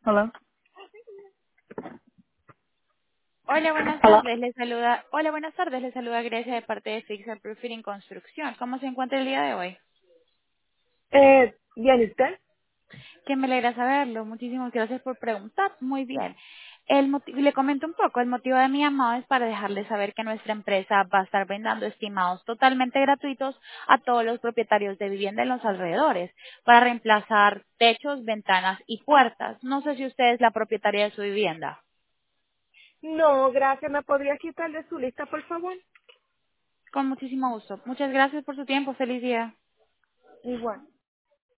Hello. Hola, buenas Hello. tardes. Hola, buenas tardes. Les saluda Grecia de parte de Fixer Proofing Construcción. ¿Cómo se encuentra el día de hoy? Bien, ¿y usted? Que me alegra saberlo. Muchísimas gracias por preguntar. Muy bien. Le comento un poco. El motivo de mi llamado es para dejarles saber que nuestra empresa va a estar brindando estimados totalmente gratuitos a todos los propietarios de vivienda en los alrededores para reemplazar techos, ventanas y puertas. No sé si usted es la propietaria de su vivienda. No, gracias. ¿Me podría quitar de su lista, por favor? Con muchísimo gusto. Muchas gracias por su tiempo. Feliz día. Igual.